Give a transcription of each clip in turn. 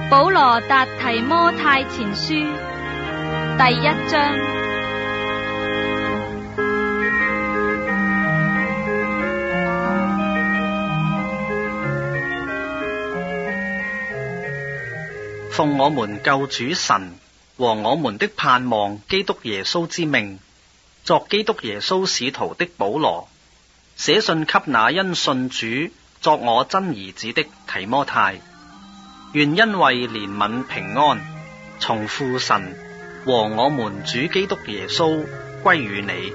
保羅達提摩太前書第1章。 奉我們救主神和我們的盼望基督耶穌之命，作基督耶穌使徒的保羅，寫信給那因信主作我真兒子的提摩太，願恩惠憐憫平安從父神和我們主基督耶穌歸於你。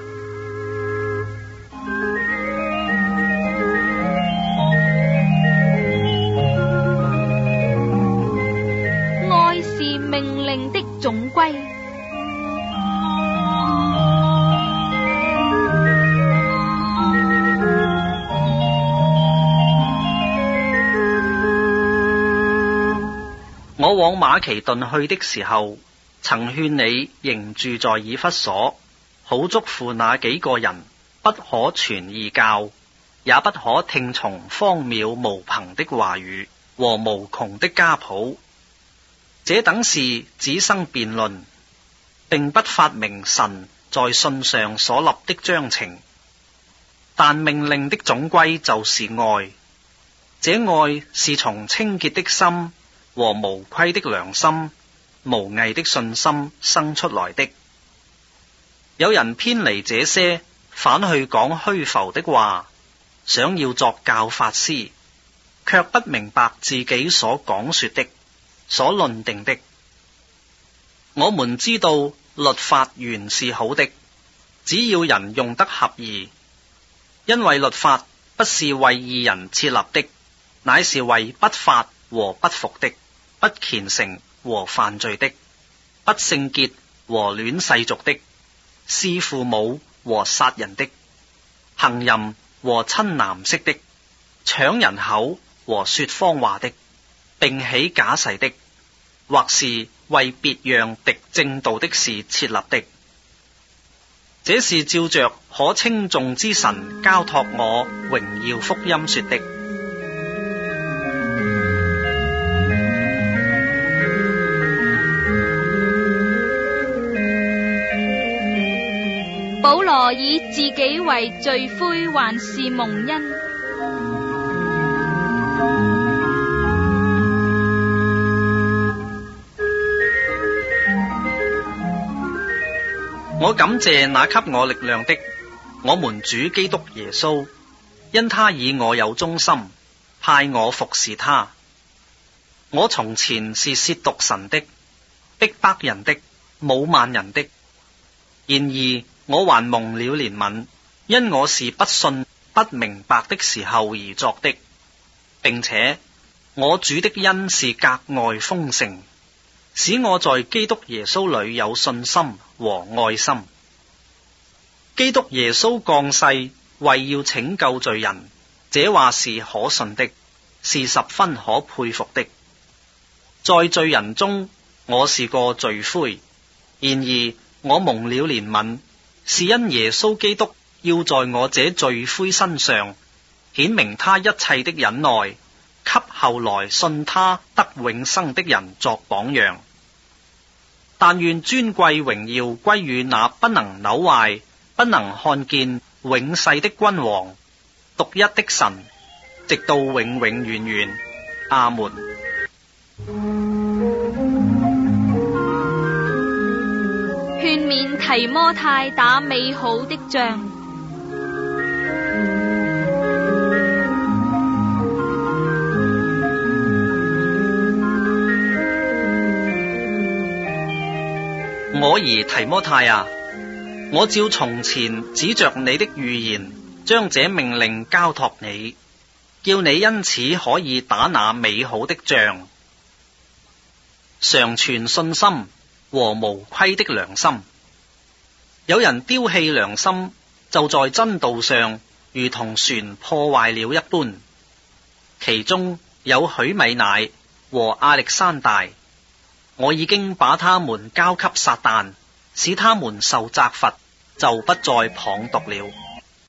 愛是命令的總歸。 我往馬其頓去的時候，曾勸你仍住在以弗所，好囑咐那幾個人，不可傳異教，也不可聽從荒渺無憑的話語和無窮的家譜。這等事只生辯論，並不發明神在信上所立的章程。但命令的總歸就是愛，這愛是從清潔的心和無虧的良心、無偽的信心生出來的。有人偏離這些，反去講虛浮的話，想要作教法師，卻不明白自己所講說的、所論定的。我們知道律法原是好的，只要人用得合宜，因為律法不是為義人設立的，乃是為不法和不服的、不虔誠和犯罪的、不聖潔和戀世俗的、弒父母和殺人的、行淫和親男色的、搶人口和說謊話的，並起假誓的，或是為別樣敵正道的事設立的。這是照着可稱頌之神交託我榮耀福音說的。 保羅以自己為罪魁，還是蒙恩。 我感謝那給我力量的，我們主基督耶穌，因他以我有忠心，派我服侍他。我從前是褻瀆神的、逼迫人的、侮慢人的，然而我還蒙了憐憫，因我是不信不明白的時候而作的，並且我主的恩是格外豐盛，使我在基督耶穌裏有信心和愛心。基督耶穌降世為要拯救罪人，這話是可信的，是十分可佩服的。在罪人中，我是個罪魁，然而我蒙了憐憫，是因耶穌基督要在我這罪魁身上顯明他一切的忍耐，給後來信他得永生的人作榜樣。但願尊貴榮耀歸於那不能朽壞、不能看見、永世的君王，獨一的神，直到永永遠遠。阿門。 勸勉提摩太打美好的仗。 我兒提摩太啊，我照從前指着你的預言，將這命令交託你，叫你因此可以打那美好的仗，常存信心和無虧的良心。有人丟棄良心，就在真道上如同船破壞了一般。其中有許米乃和亞歷山大，我已經把他們交給撒旦，使他們受責罰，就不再謗讟了。